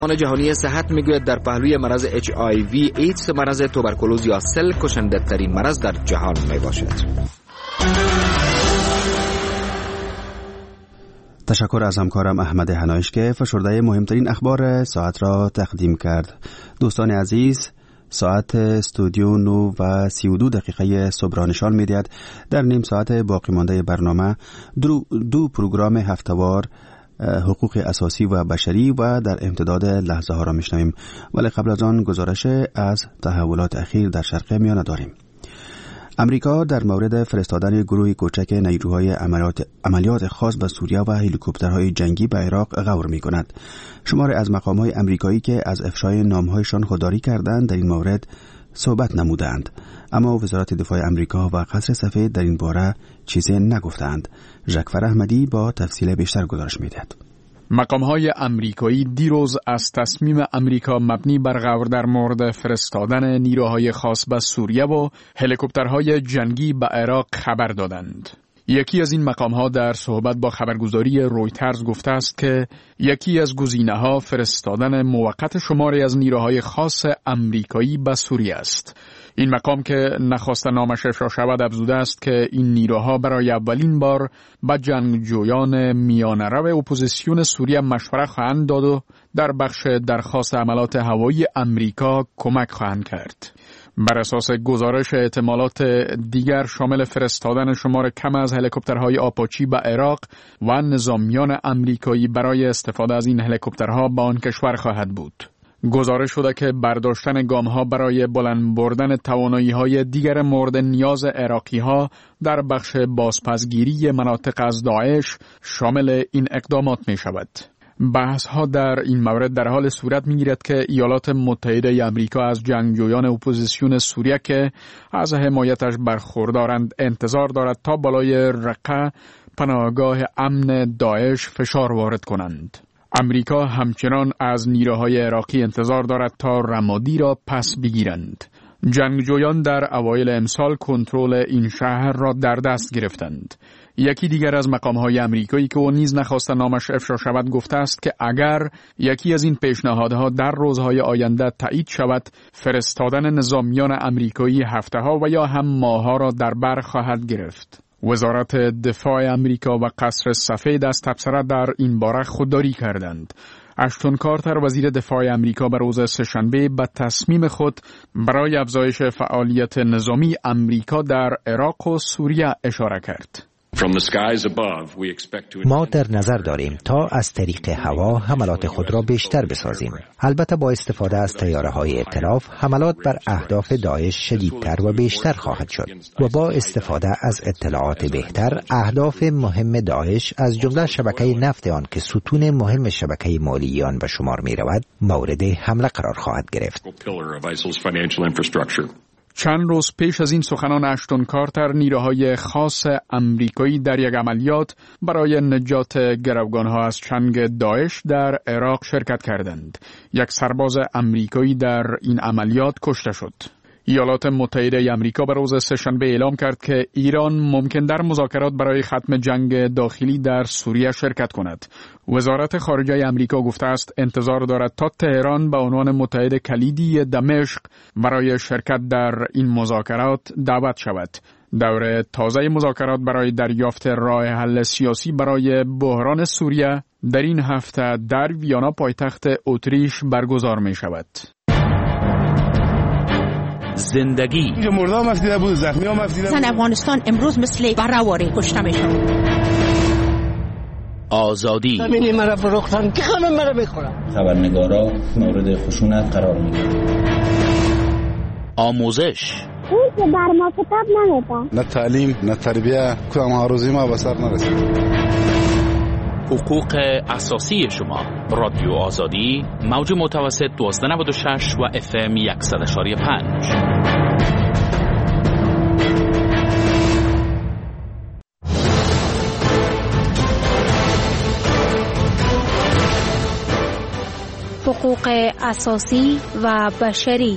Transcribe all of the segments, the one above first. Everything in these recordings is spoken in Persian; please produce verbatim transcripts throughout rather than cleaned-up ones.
سازمان جهانی صحت میگوید در پهلوی مرض اچ آی وی ایدز مرض توبرکولوز یا سل کشنده ترین مرض در جهان می باشد. تشکر از همکارم احمد هنایش که فشرده مهمترین اخبار ساعت را تقدیم کرد. دوستان عزیز، ساعت استودیو نو و سی و دو دقیقه صبح را نشان می‌دهد. در نیم ساعت باقی مانده برنامه دو, دو پروگرام هفته‌وار حقوق اساسی و بشری و در امتداد لحظه ها را میشنویم، ولی قبل از آن گزارش از تحولات اخیر در شرق میانه داریم. امریکا در مورد فرستادن گروه کوچک نیروهای عملیات, عملیات خاص به سوریه و هلیکوپترهای جنگی به عراق غور می کند. شماری از مقام‌های امریکایی که از افشای نام‌هایشان خودداری کردند در این مورد صحبت نمودند، اما وزارت دفاع امریکا و قصر سفید در این باره چیزی نگفتند. ژکفر احمدی با تفصیل بیشتر گزارش می‌دهد. مقام‌های امریکایی دیروز از تصمیم امریکا مبنی بر غور در مورد فرستادن نیروهای خاص به سوریه و هلیکوپترهای جنگی به عراق خبر دادند. یکی از این مقام‌ها در صحبت با خبرگزاری رویترز گفته است که یکی از گزینه‌ها فرستادن موقت شماری از نیروهای خاص امریکایی به سوریه است. این مقام که نخواست نامش افشا شود افزوده است که این نیروها برای اولین بار به جنگجویان میانه‌رو اپوزیسیون سوریه مشوره خواهند داد و در بخش درخواست عملات هوایی امریکا کمک خواهند کرد. بر اساس گزارش احتمالات دیگر شامل فرستادن شمار کم از هلیکوپترهای آپاچی به عراق و نظامیان امریکایی برای استفاده از این هلیکوپترها به آن کشور خواهد بود. گزارش شده که برداشتن گام‌ها برای بلند بردن توانایی‌های دیگر مورد نیاز عراقی‌ها در بخش بازپسگیری مناطق از داعش شامل این اقدامات می‌شود. بحث‌ها در این مورد در حال صورت می‌گیرد که ایالات متحده آمریکا از جنگجویان اپوزیسیون سوریه که از حمایتش برخوردارند انتظار دارد تا بالای رقه پناهگاه امن داعش فشار وارد کنند. امریکا همچنان از نیروهای عراقی انتظار دارد تا رمادی را پس بگیرند. جنگجویان در اوایل امسال کنترل این شهر را در دست گرفتند. یکی دیگر از مقام‌های امریکایی که او نیز نخواست نامش افشا شود گفته است که اگر یکی از این پیشنهادها در روزهای آینده تایید شود، فرستادن نظامیان امریکایی هفته‌ها و یا هم ماه‌ها را در بر خواهد گرفت. وزارت دفاع امریکا و قصر سفید از تبصره در این باره خودداری کردند. اشتون کارتر وزیر دفاع امریکا به روز سه‌شنبه به تصمیم خود برای افزایش فعالیت نظامی امریکا در عراق و سوریه اشاره کرد. ما در نظر داریم تا از طریق هوا حملات خود را بیشتر بسازیم. البته با استفاده از طیاره‌های ائتلاف حملات بر اهداف داعش شدیدتر و بیشتر خواهد شد و با استفاده از اطلاعات بهتر اهداف مهم داعش از جمله شبکه نفت آن که ستون مهم شبکه مالی آن به شمار می رود مورد حمله قرار خواهد گرفت. چند روز پیش از این سخنان اشتون کارتر نیروهای خاص امریکایی در یک عملیات برای نجات گروگانها از چنگ داعش در عراق شرکت کردند. یک سرباز امریکایی در این عملیات کشته شد. ایالات متحده آمریکا به روز سه‌شنبه اعلام کرد که ایران ممکن در مذاکرات برای ختم جنگ داخلی در سوریه شرکت کند. وزارت خارجه آمریکا گفته است انتظار دارد تا تهران به عنوان متحد کلیدی دمشق برای شرکت در این مذاکرات دعوت شود. دور تازه مذاکرات برای دریافت راه حل سیاسی برای بحران سوریه در این هفته در ویانا پایتخت اتریش برگزار می شود. زندگی مردم مفیده بود، زخمی ها مفیده بود. زن افغانستان امروز مثل برهواری کشته میشن. آزادی همینی مرا فروختن که همه مرا بخورن. خبرنگارا مورد خشونت قرار میگیرن. آموزش اون که بر ما کتاب نمیدن. نه تعلیم نه تربیه کدام آرزوی ما به سر نرسید. حقوق اساسی شما. رادیو آزادی موج متوسط دوازده نود و شش و اف ام صد و پنج. حقوق اساسی و بشری.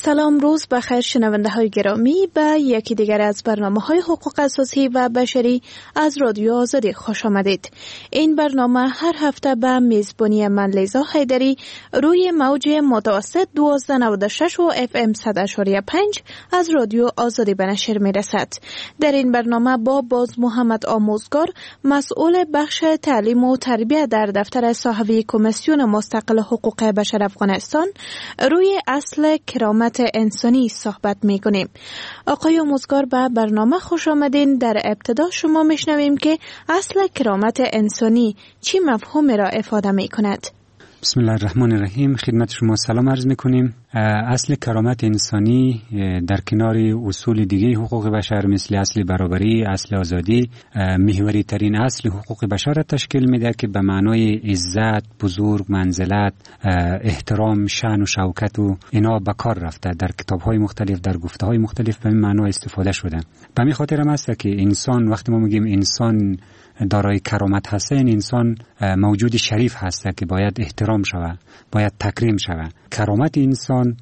سلام، روز بخیر شنونده های گرامی. به یکی دیگر از برنامه های حقوق اساسی و بشری از رادیو آزادی خوش آمدید. این برنامه هر هفته به میزبانی من لیزا حیدری روی موج متوسط دوازده نود و شش و اف ام صد و پنج از رادیو آزادی به نشر می رسد. در این برنامه با باز محمد آموزگار، مسئول بخش تعلیم و تربیت در دفتر صاحبی کمیسیون مستقل حقوق بشر افغانستان، روی اصل کرامت انسانی صحبت می کنیم. آقای آموزگار، به برنامه خوش آمدین. در ابتدا شما میشنویم که اصل کرامت انسانی چی مفهومی را افاده می کند؟ بسم الله الرحمن الرحیم. خدمت شما سلام عرض می کنیم. اصل کرامت انسانی در کنار اصول دیگه حقوق بشر مثل اصل برابری، اصل آزادی، محوری ترین اصل حقوق بشر را تشکیل میده که به معنای عزت، بزرگ، منزلت، احترام، شأن و شوکت و اینا به کار رفته. در کتاب‌های مختلف، در گفته‌های مختلف به این معنا استفاده شده. به همین خاطر هم است که انسان، وقتی ما میگیم انسان دارای کرامت هست، این انسان موجود شریف هست که باید احترام شود، باید تکریم شود. کرامت انسان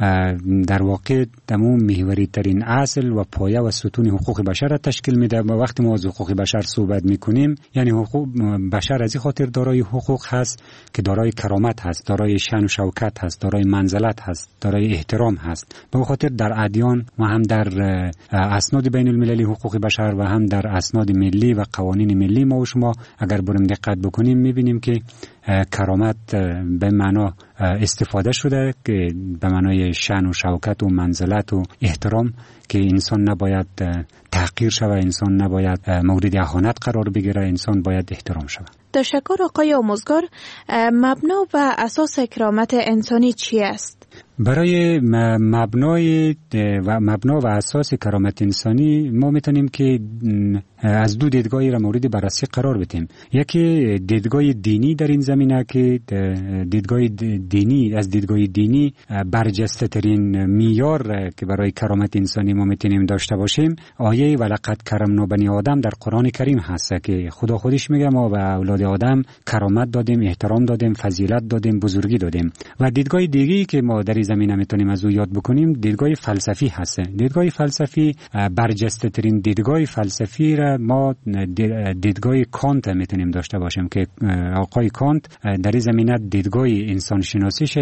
در واقع دمو محوری ترین اصل و پایه و ستون حقوق بشر را تشکیل میده. و وقتی ما از حقوق بشر صحبت میکنیم، یعنی حقوق بشر از این خاطر دارای حقوق هست که دارای کرامت هست، دارای شأن و شوکت هست، دارای منزلت هست، دارای احترام هست. به خاطر در ادیان و هم در اسناد بین المللی حقوق بشر و هم در اسناد ملی و قوانین ملی ما و شما اگر بریم دقت بکنیم میبینیم که کرامت به معنا استفاده شده که به معنای شأن و شوکت و منزلت و احترام، که انسان نباید تحقیر شود، انسان نباید مورد اهانت قرار بگیره، انسان باید احترام شود. تشکر آقای آموزگار. مبنا و اساس کرامت انسانی چی است؟ برای مبنای و مبنا و اساس کرامت انسانی ما میتونیم که از دو دیدگاهی را مورد بررسی قرار بدیم. یکی دیدگاه دینی در این زمینه که دیدگاه دینی از دیدگاه دینی برجسته ترین معیار که برای کرامت انسانی ما میتونیم داشته باشیم آیه ولقد کرمنا بنی آدم در قرآن کریم هست که خدا خودش میگه ما به اولاد آدم کرامت دادیم، احترام دادیم، فضیلت دادیم، بزرگی دادیم. و دیدگاه دیگه‌ای که ما در این زمینه میتونیم از او یاد بکنیم دیدگاه فلسفی هست. دیدگاه فلسفی برجسته ترین دیدگاه فلسفی را ما دیدگاه کانت میتونیم داشته باشیم که آقای کانت در این زمینه دیدگاه انسان شناسیش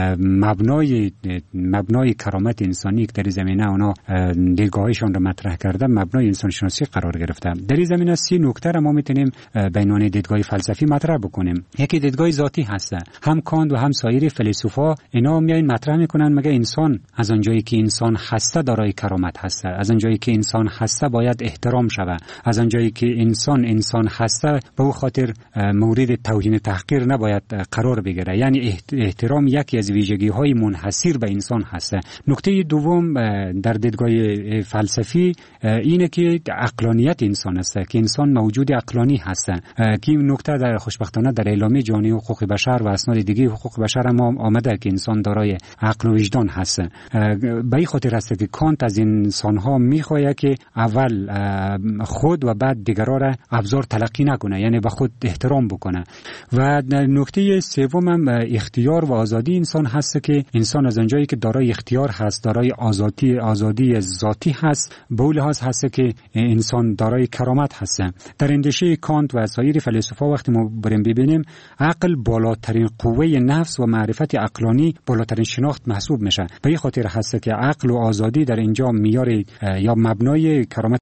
مبنای مبنای کرامت انسانی که در این زمینه اونا دیدگاهشون را مطرح کرده مبنای انسان شناسی قرار گرفته. در این زمینه سی نکته را ما میتونیم به عنوان دیدگاه فلسفی مطرح بکنیم. یکی دیدگاه ذاتی هست. هم کانت و هم سایر فیلسوفا اینا میاین مطرح میکنن مگه انسان از آنجایی که انسان هسته دارای کرامت هسته، از آنجایی که انسان هسته باید احترام شود، از آنجایی که انسان انسان هسته به او خاطر مورد توهین تحقیر نباید قرار بگیره. یعنی احترام یکی از ویژگی های منحصر به انسان هسته. نکته دوم در دیدگاه فلسفی اینه که عقلانیت انسان است، که انسان موجود عقلانی هست. که این نکته در خوشبختانه در اعلامیه جهانی حقوق بشر و اسناد دیگه حقوق بشر هم آمده که انسان دارای عقل و وجدان هست. به این خاطر است که کانت از انسان ها میخواد که اول خود و بعد دیگران را ابزار تلقی نکنه، یعنی به خود احترام بکنه. و نکته سوم هم اختیار و آزادی انسان هست که انسان از اونجایی که دارای اختیار هست، دارای آزادی آزادی ذاتی هست، به اون لحاظ هست که انسان دارای کرامت هست. در اندیشه کانت و سایر فیلسوفا وقتی ما بریم ببینیم عقل بالاترین قوه نفس و معرفت عقلانی بالاترین شناخت محسوب میشه. به این خاطر هست که عقل و آزادی در اینجا معیار یا مبنای کرامت